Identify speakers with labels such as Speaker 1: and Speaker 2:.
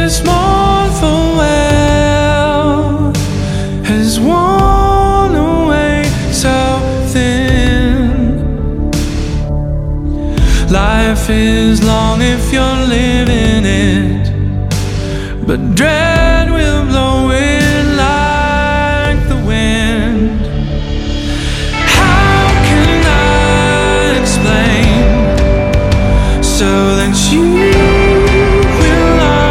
Speaker 1: this mournful wail has worn away so thin. Life is long if you're living it, but dread